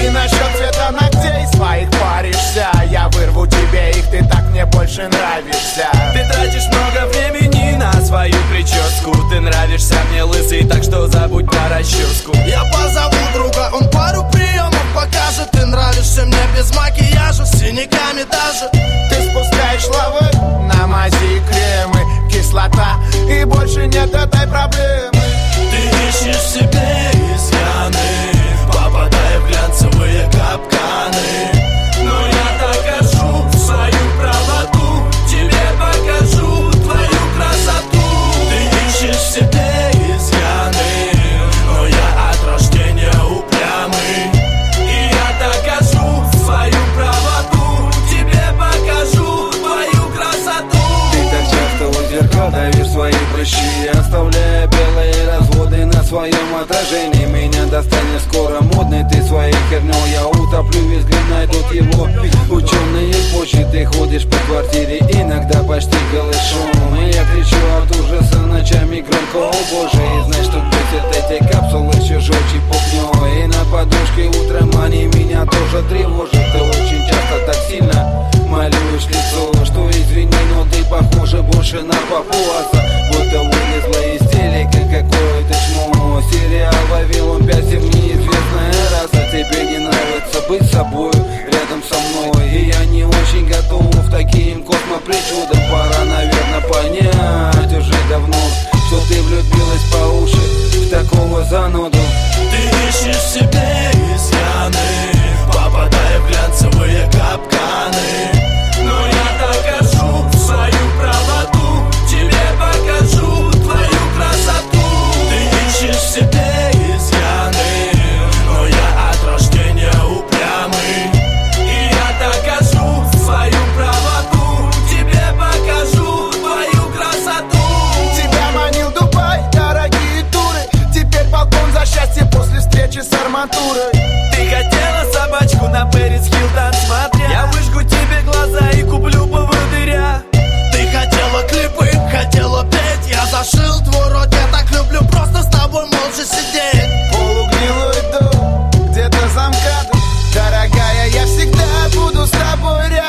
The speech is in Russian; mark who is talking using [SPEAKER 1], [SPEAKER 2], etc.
[SPEAKER 1] И насчет цвета ногтей своих паришься. Я вырву тебе их, ты так мне больше нравишься.
[SPEAKER 2] Ты тратишь много времени на свою прическу. Ты нравишься мне лысый, так что забудь про расческу.
[SPEAKER 3] Я позову друга, он пару приемов покажет. Ты нравишься мне без макияжа, с синяками даже.
[SPEAKER 1] Ты спускаешь лавы, намази кремы, кислота, и больше нет этой проблемы.
[SPEAKER 3] Ты ищешь себе изъяны, попадая в глянцевые капканы. Но я докажу свою правоту, тебе покажу твою красоту. Ты ищешь себе изъяны, но я от рождения упрямый. И я докажу свою правоту, тебе покажу твою красоту.
[SPEAKER 4] Ты так часто у зеркала давишь свои прыщи, оставляя белые разводы на своем отражении. Меня достанет скоро модный ты своей хернёй. Я утоплю, визгли найдут его ученые почты. Ты ходишь по квартире иногда почти голышом, и я кричу от ужаса ночами громко: о боже. И знай, что бесит эти капсулы чужой чепухнёй. И на подушке утром они меня тоже тревожат. Ты очень часто так сильно малюешь лицо, что извини, но ты похожа больше на папуаса. Будто вылезла из телека какое-то чмо. Сериал «Вавилон 5» всем неизвестная раса. Тебе не нравится быть собою рядом со мной, и я не очень готов к таким космопричудам. Пора, наверное, понять уже давно, что ты влюбилась по уши в такого зануду.
[SPEAKER 3] Ты ищешь себе изъяны, попадая в глянцевые капканы. Но я докажу свою правоту, тебе покажу твою красоту. Ты ищешь себе изъяны, но я от рождения упрямый. И я докажу свою правоту, тебе покажу твою красоту.
[SPEAKER 1] Тебя манил Дубай, дорогие туры. Теперь балкон за счастье после встречи с арматурой.
[SPEAKER 2] Ты хотела собачку на Пэрис Хилтон, смотря. Я выжгу тебе глаза и куплю поводыря.
[SPEAKER 3] Ты хотела клипы, хотела петь. Я зашил твой рот, я так люблю просто с тобой молча сидеть.
[SPEAKER 1] Полугнилой дом, где-то за МКАДом. Дорогая, я всегда буду с тобой рядом.